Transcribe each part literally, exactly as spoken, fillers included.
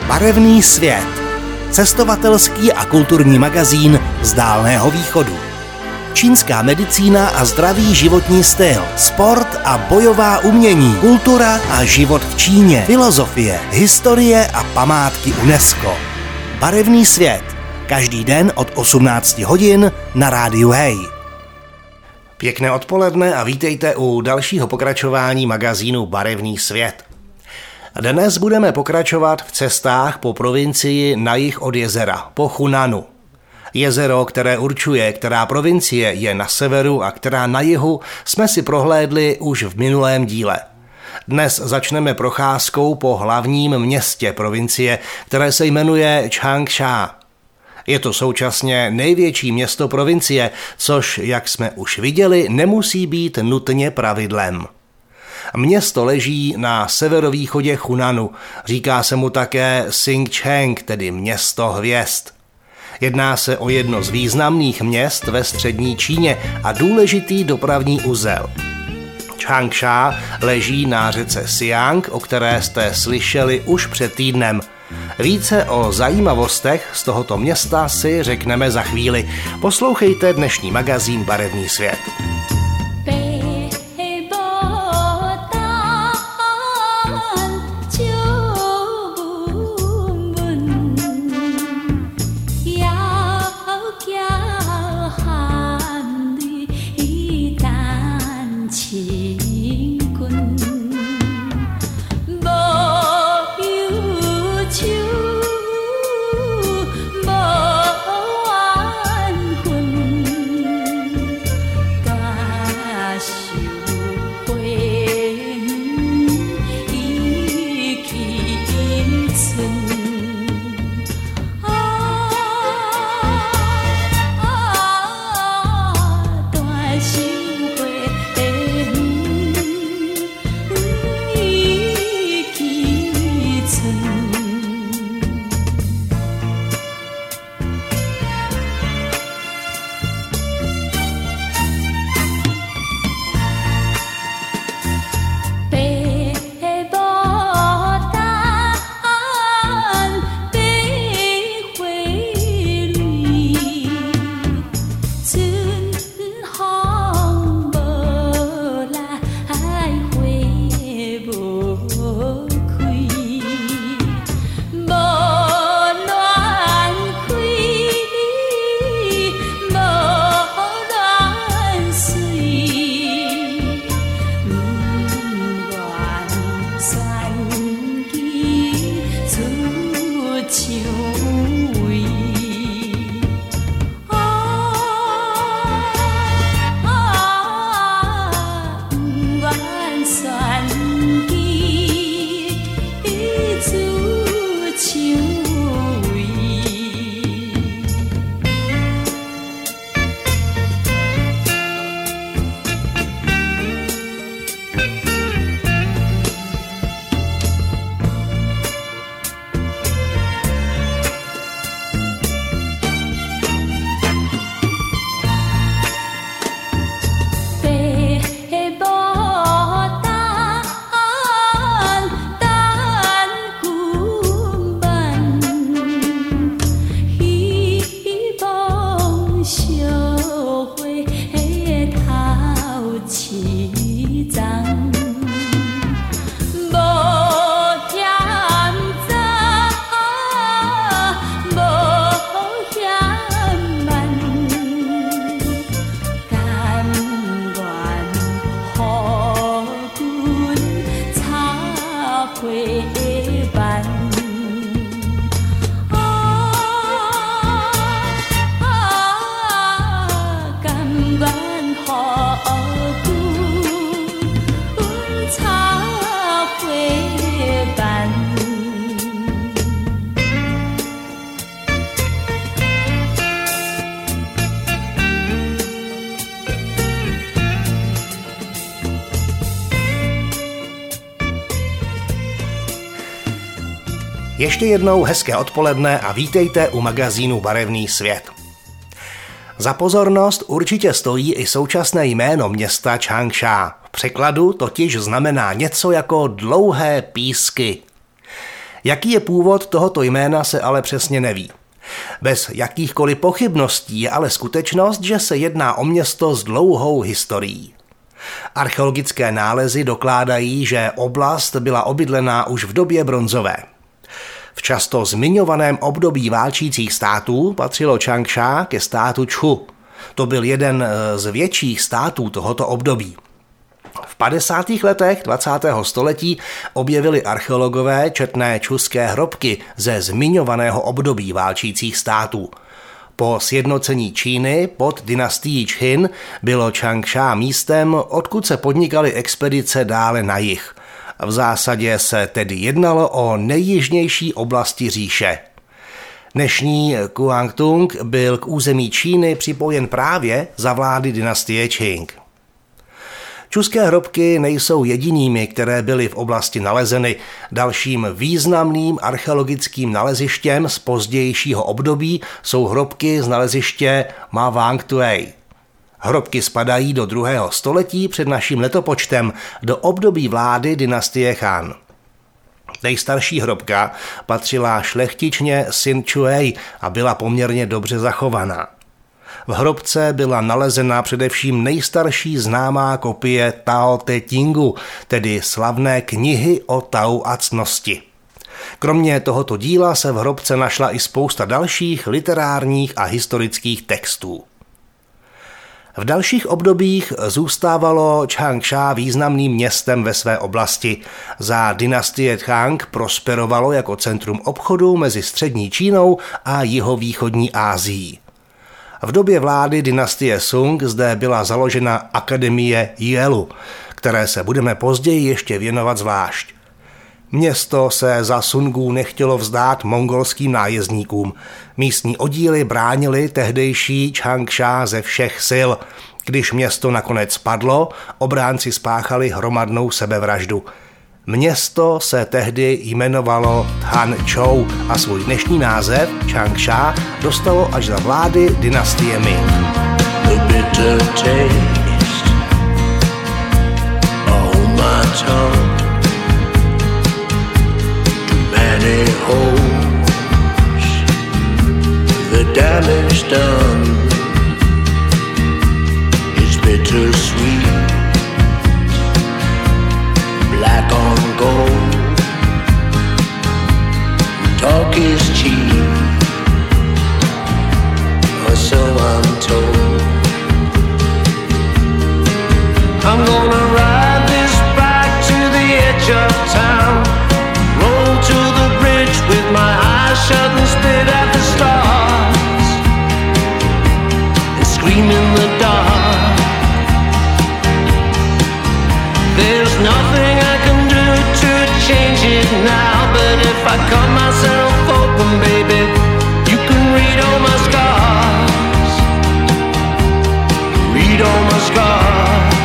Barevný svět. Cestovatelský a kulturní magazín z Dálného východu. Čínská medicína a zdravý životní styl, sport a bojová umění, kultura a život v Číně, filozofie, historie a památky UNESCO. Barevný svět. Každý den od osmnácti hodin na rádiu Hej. Pěkné odpoledne a vítejte u dalšího pokračování magazínu Barevný svět. Dnes budeme pokračovat v cestách po provincii na jih od jezera, po Chunanu. Jezero, které určuje, která provincie je na severu a která na jihu, jsme si prohlédli už v minulém díle. Dnes začneme procházkou po hlavním městě provincie, které se jmenuje Changsha. Je to současně největší město provincie, což, jak jsme už viděli, nemusí být nutně pravidlem. Město leží na severovýchodě Chunanu, říká se mu také Xingcheng, tedy město hvězd. Jedná se o jedno z významných měst ve střední Číně a důležitý dopravní uzel. Changsha leží na řece Siang, o které jste slyšeli už před týdnem. Více o zajímavostech z tohoto města si řekneme za chvíli. Poslouchejte dnešní magazín Barevný svět. Ještě jednou hezké odpoledne a vítejte u magazínu Barevný svět. Za pozornost určitě stojí i současné jméno města Changsha. V překladu totiž znamená něco jako dlouhé písky. Jaký je původ tohoto jména, se ale přesně neví. Bez jakýchkoliv pochybností je ale skutečnost, že se jedná o město s dlouhou historií. Archeologické nálezy dokládají, že oblast byla obydlená už v době bronzové. V často zmiňovaném období válčících států patřilo Čangsha ke státu Čchu. To byl jeden z větších států tohoto období. V padesátých letech dvacátého století objevili archeologové četné čchuské hrobky ze zmiňovaného období válčících států. Po sjednocení Číny pod dynastií Čchin bylo Čangsha místem, odkud se podnikaly expedice dále na jih. V zásadě se tedy jednalo o nejjižnější oblasti říše. Dnešní Guangdong byl k území Číny připojen právě za vlády dynastie Qing. Čchuské hrobky nejsou jedinými, které byly v oblasti nalezeny. Dalším významným archeologickým nalezištěm z pozdějšího období jsou hrobky z naleziště Ma Wang Tuey. Hrobky spadají do druhého století před naším letopočtem, do období vlády dynastie Han. Nejstarší hrobka patřila šlechtičně Sin Chuey a byla poměrně dobře zachovaná. V hrobce byla nalezena především nejstarší známá kopie Tao Te Chingu, tedy slavné knihy o Tao a ctnosti. Kromě tohoto díla se v hrobce našla i spousta dalších literárních a historických textů. V dalších obdobích zůstávalo Čangsha významným městem ve své oblasti. Za dynastie Tang prosperovalo jako centrum obchodu mezi střední Čínou a jihovýchodní Asií. V době vlády dynastie Sung zde byla založena Akademie Jielu, které se budeme později ještě věnovat zvlášť. Město se za Sungů nechtělo vzdát mongolským nájezdníkům. Místní oddíly bránili tehdejší Čangsha ze všech sil. Když město nakonec padlo, obránci spáchali hromadnou sebevraždu. Město se tehdy jmenovalo Thančou a svůj dnešní název Čangsha dostalo až za vlády dynastie Ming. The bitter taste on my tongue. Many holes, the damage done is bittersweet, black on gold, talk is cheap, or so I'm told. I'm gonna ride this bike to the edge of town, roll to the bridge with my eyes shut and spit at the stars and scream in the dark. There's nothing I can do to change it now, but if I cut myself open, baby, you can read all my scars, read all my scars.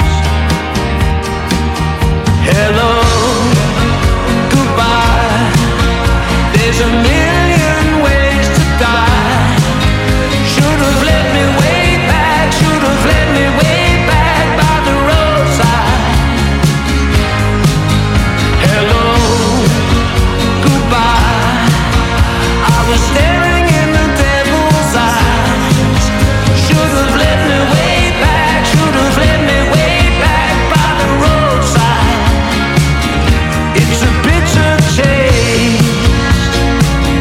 Hello, there's a million ways to die. Should have let me way back, should have let me way back by the roadside. Hello, goodbye. I was staring in the devil's eyes. Should have let me way back, should have let me way back by the roadside. It's a bitter taste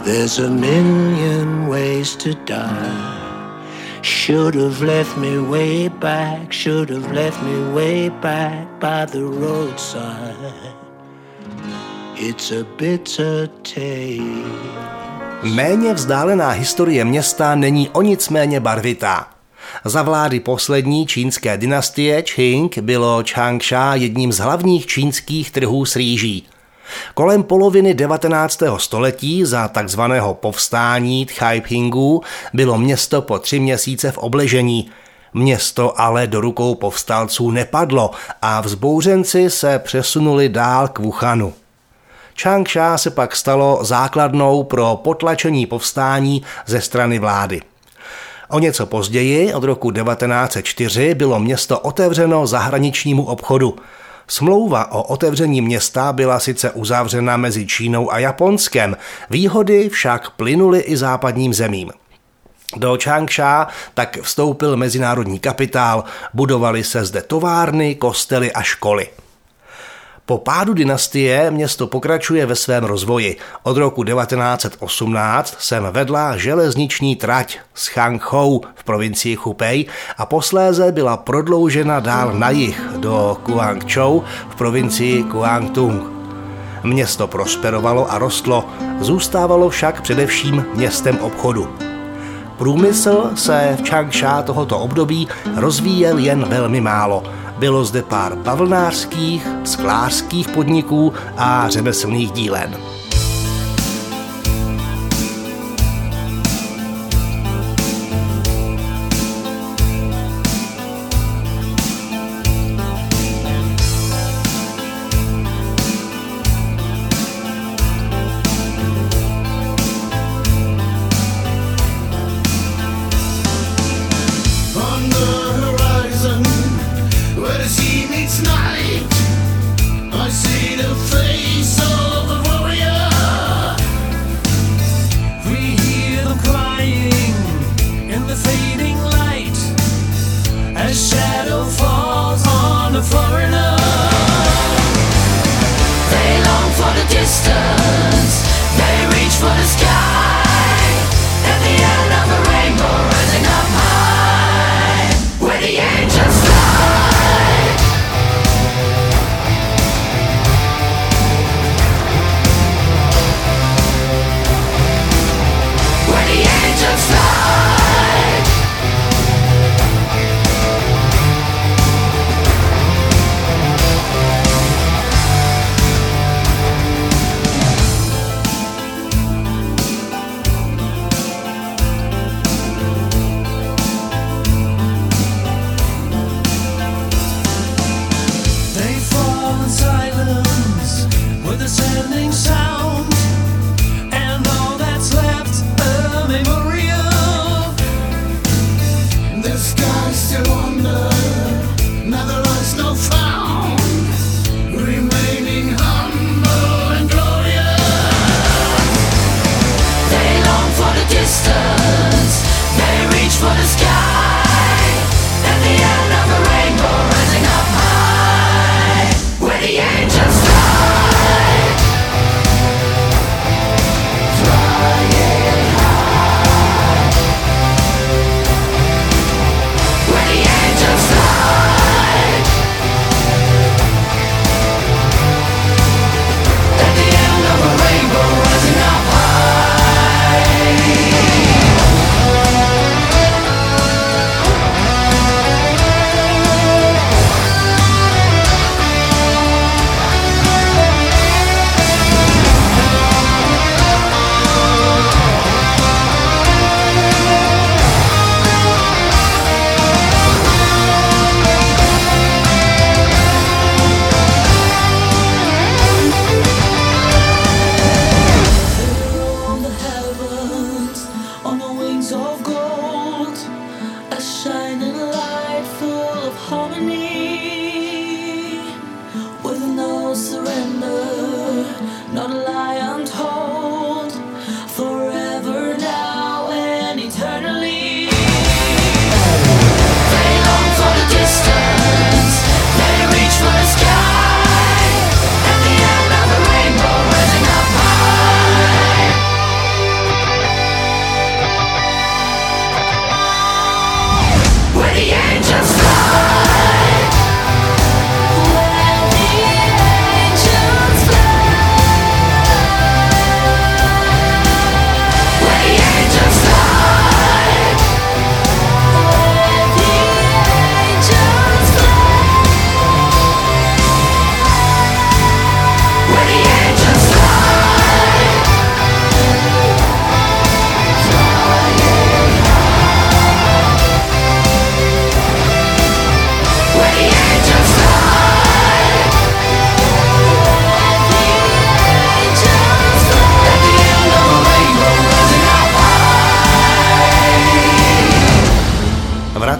There's a million ways to die. Should have left me way back, should have left me way back by the roadside. It's a bitter tale. Méně vzdálená historie města není o nic méně barvitá. Za vlády poslední čínské dynastie Qing bylo Čangsha jedním z hlavních čínských trhů s rýží. Kolem poloviny devatenáctého století za takzvaného povstání Tchaipingu bylo město po tři měsíce v obležení. Město ale do rukou povstalců nepadlo a vzbouřenci se přesunuli dál k Wuhanu. Čangsha se pak stalo základnou pro potlačení povstání ze strany vlády. O něco později, od roku devatenáct set čtyři, bylo město otevřeno zahraničnímu obchodu. Smlouva o otevření města byla sice uzavřena mezi Čínou a Japonskem, výhody však plynuly i západním zemím. Do Čangsha tak vstoupil mezinárodní kapitál, budovaly se zde továrny, kostely a školy. Po pádu dynastie město pokračuje ve svém rozvoji. Od roku devatenáct set osmnáct sem vedla železniční trať z Changchou v provincii Hubei a posléze byla prodloužena dál na jih do Guangzhou v provincii Guangdong. Město prosperovalo a rostlo, zůstávalo však především městem obchodu. Průmysl se v Čangsha tohoto období rozvíjel jen velmi málo. Bylo zde pár bavlnářských, sklářských podniků a řemeslných dílen.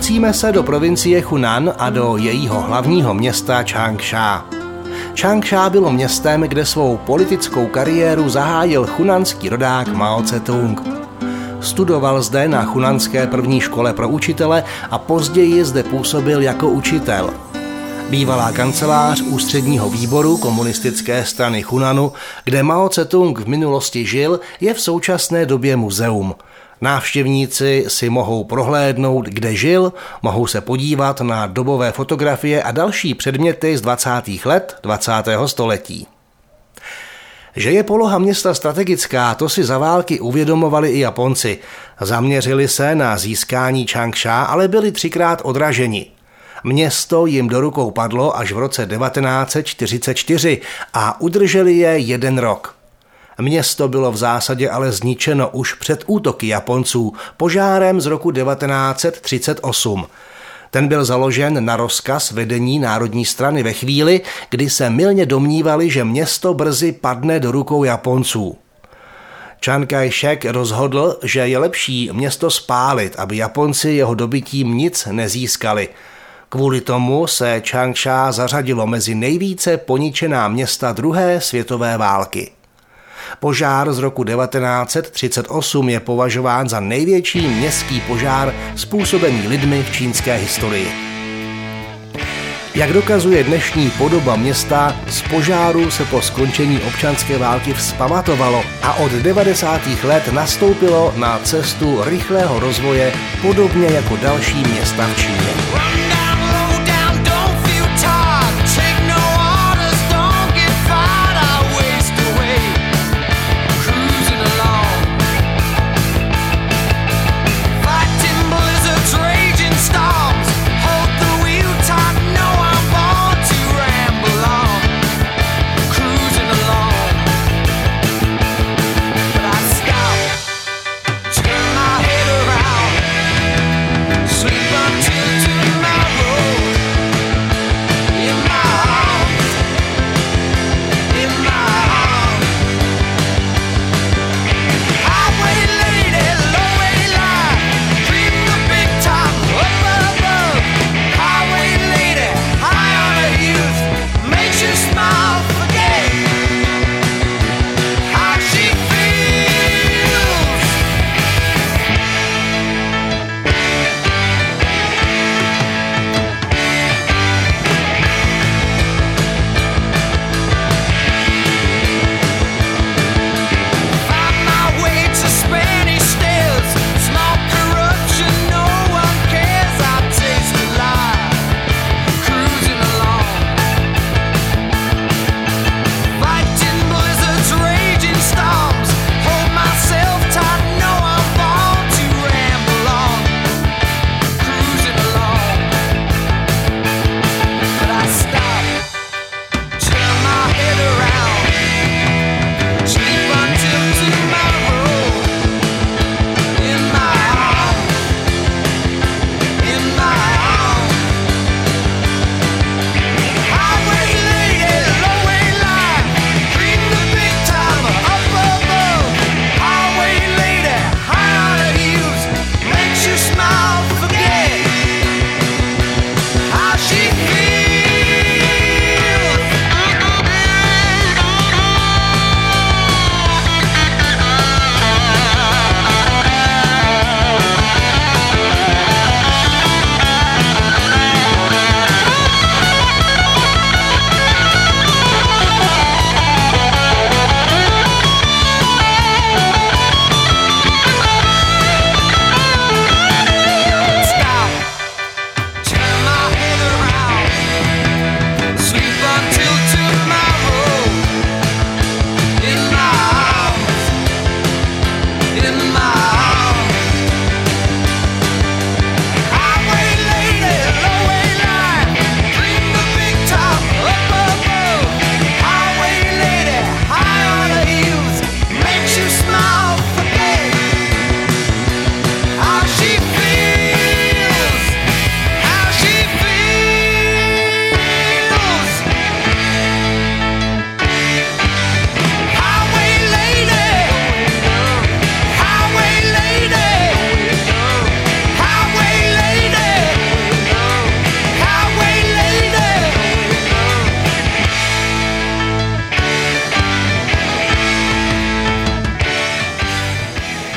Vracíme se do provincie Hunan a do jejího hlavního města Čangsha. Čangsha bylo městem, kde svou politickou kariéru zahájil chunanský rodák Mao Tse-tung. Studoval zde na chunanské první škole pro učitele a později zde působil jako učitel. Bývalá kancelář ústředního výboru komunistické strany Hunanu, kde Mao Tse-tung v minulosti žil, je v současné době muzeum. Návštěvníci si mohou prohlédnout, kde žil, mohou se podívat na dobové fotografie a další předměty z dvacátých let dvacátého století. Že je poloha města strategická, to si za války uvědomovali i Japonci. Zaměřili se na získání Čangsha, ale byli třikrát odraženi. Město jim do rukou padlo až v roce devatenáct set čtyřicet čtyři a udrželi je jeden rok. Město bylo v zásadě ale zničeno už před útoky Japonců požárem z roku devatenáct set třicet osm. Ten byl založen na rozkaz vedení Národní strany ve chvíli, kdy se mylně domnívali, že město brzy padne do rukou Japonců. Chiang Kai-shek rozhodl, že je lepší město spálit, aby Japonci jeho dobytím nic nezískali. Kvůli tomu se Čangsha zařadilo mezi nejvíce poničená města druhé světové války. Požár z roku devatenáct set třicet osm je považován za největší městský požár způsobený lidmi v čínské historii. Jak dokazuje dnešní podoba města, z požáru se po skončení občanské války vzpamatovalo a od devadesátých let nastoupilo na cestu rychlého rozvoje, podobně jako další města v Číně. Sleep until tomorrow.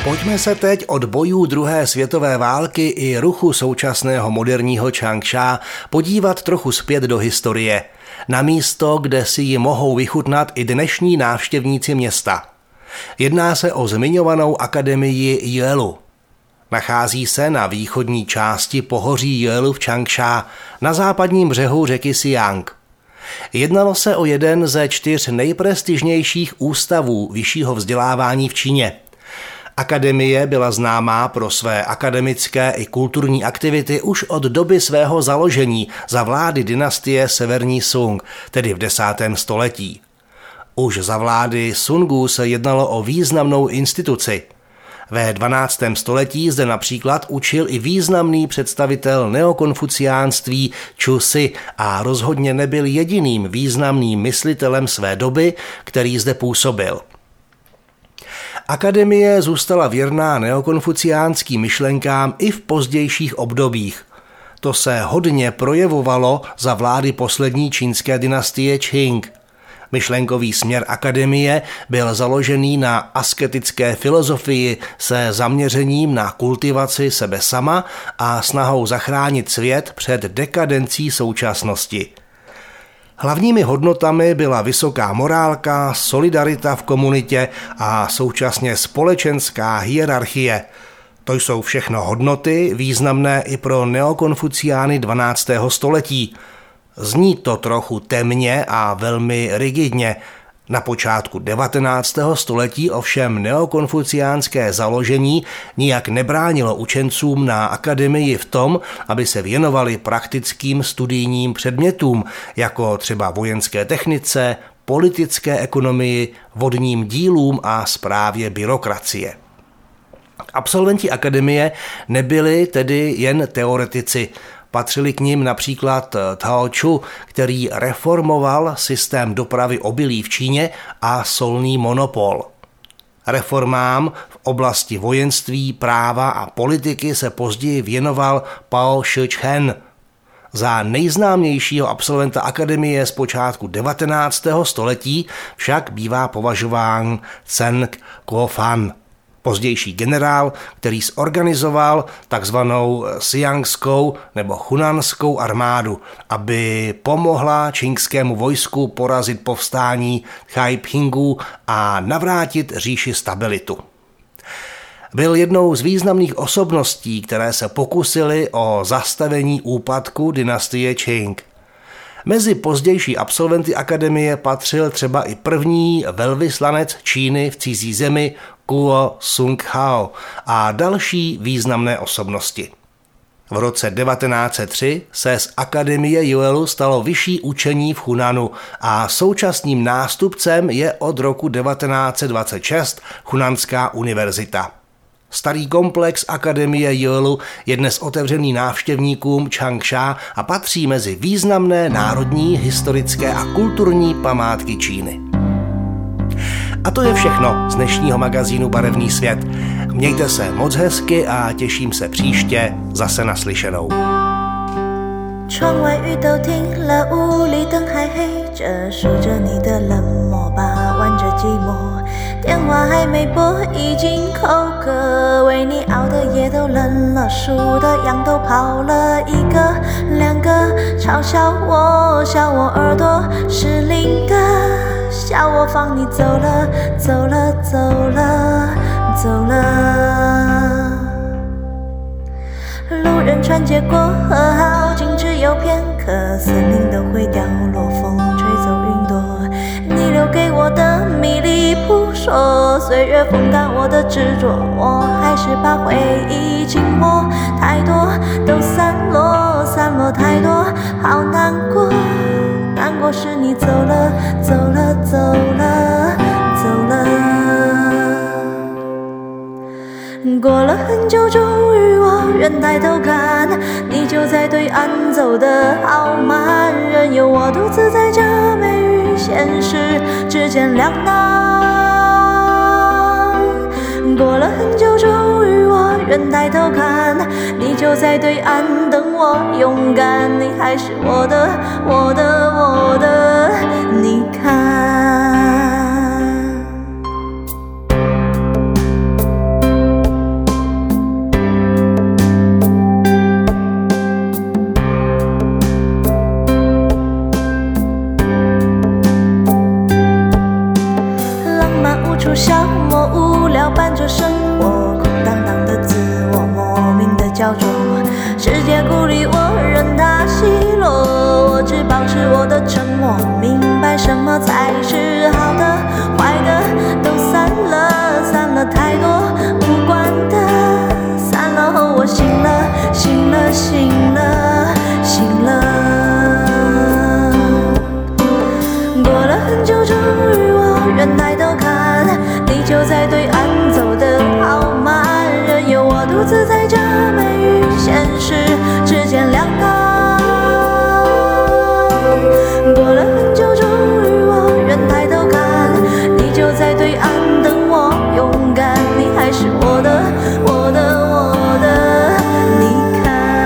Pojďme se teď od bojů druhé světové války i ruchu současného moderního Čangsha podívat trochu zpět do historie. Na místo, kde si ji mohou vychutnat i dnešní návštěvníci města. Jedná se o zmiňovanou akademii Jielu. Nachází se na východní části pohoří Jielu v Čangsha na západním břehu řeky Siang. Jednalo se o jeden ze čtyř nejprestižnějších ústavů vyššího vzdělávání v Číně. Akademie byla známá pro své akademické i kulturní aktivity už od doby svého založení za vlády dynastie Severní Sung, tedy v desátém století. Už za vlády Sungů se jednalo o významnou instituci. Ve dvanáctém století zde například učil i významný představitel neokonfuciánství Chu Si a rozhodně nebyl jediným významným myslitelem své doby, který zde působil. Akademie zůstala věrná neokonfuciánským myšlenkám i v pozdějších obdobích. To se hodně projevovalo za vlády poslední čínské dynastie Qing. Myšlenkový směr akademie byl založený na asketické filozofii se zaměřením na kultivaci sebe sama a snahou zachránit svět před dekadencí současnosti. Hlavními hodnotami byla vysoká morálka, solidarita v komunitě a současně společenská hierarchie. To jsou všechno hodnoty významné i pro neokonfuciány dvanáctého století. Zní to trochu temně a velmi rigidně. Na počátku devatenáctého století ovšem neokonfuciánské založení nijak nebránilo učencům na akademii v tom, aby se věnovali praktickým studijním předmětům, jako třeba vojenské technice, politické ekonomii, vodním dílům a správě byrokracie. Absolventi akademie nebyli tedy jen teoretici. Patřili k nim například Tao Chu, který reformoval systém dopravy obilí v Číně a solný monopol. Reformám v oblasti vojenství, práva a politiky se později věnoval Pao Shi-chen. Za nejznámějšího absolventa akademie z počátku devatenáctého století však bývá považován Zheng Guofan, pozdější generál, který zorganizoval takzvanou siangskou nebo chunanskou armádu, aby pomohla čínskému vojsku porazit povstání Taipingů a navrátit říši stabilitu. Byl jednou z významných osobností, které se pokusily o zastavení úpadku dynastie Qing. Mezi pozdější absolventy akademie patřil třeba i první velvyslanec Číny v cizí zemi Guo Sunghao a další významné osobnosti. V roce devatenáct set tři se z akademie Jielu stalo vyšší učení v Hunanu a současným nástupcem je od roku devatenáct set dvacet šest Hunanská univerzita. Starý komplex akademie Jielu je dnes otevřený návštěvníkům Čangsha a patří mezi významné národní, historické a kulturní památky Číny. A to je všechno z dnešního magazínu Barevný svět. Mějte se moc hezky a těším se příště zase naslyšenou. 窗外雨都停了，屋里灯还黑着，数着你的冷漠吧，玩着寂寞。电话还没拨，已经口渴，为你熬的夜都冷了，数的羊都跑了一个两个，嘲笑我，笑我耳朵失灵的，笑我放你走了，走了，走了，走了。路人穿街过河，好景只有片刻，森林都会掉落，风吹走云朵。你留给我的迷离扑朔，岁月风干我的执着，我还是把回忆紧握。太多都散落，散落太多，好难过。难过是你走了，走了，走了，走了。过了很久，终于我愿抬头看，你就在对岸走得好慢，任由我独自在这美与现实之间两难。过了很久，终于我愿抬头看，你就在对岸等我勇敢，你还是我的，我的，我的，你看。 聊伴着生活，空荡荡的自我，莫名的焦灼。世界孤立我，任它奚落，我只保持我的沉默，明白什么才是好的，坏的都散了，散了太多无关的，散了后我醒了，醒了，醒了，醒了。过了很久，终于我愿抬头看，你就在对岸走得好慢，任由我独自在这美与现实之间两难。过了很久，终于我愿抬头看，你就在对岸等我勇敢，你还是我的，我的，我的，你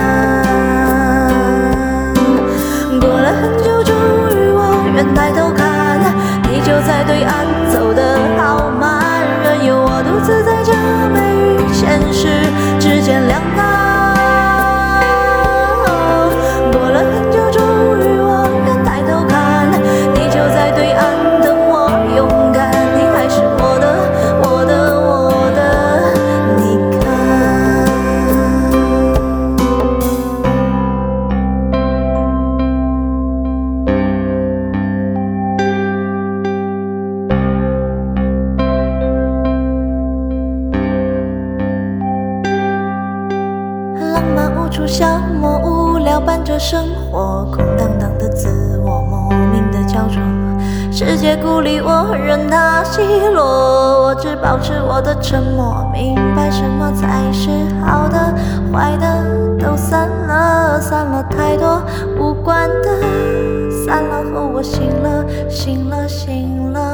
看。过了很久，终于我愿抬头看，你就在对岸走得好慢，任由我独自在这美与现实之间两难。过了很久，终于我愿抬头看，你就在对岸等我勇敢，你还是我的，我的，我的，你浪漫无处消磨，无聊伴着生活，空荡荡的自我，莫名的焦灼。世界孤立我，任它奚落，我只保持我的沉默，明白什么才是好的，坏的都散了，散了太多无关的，散了后我醒了，醒了，醒了。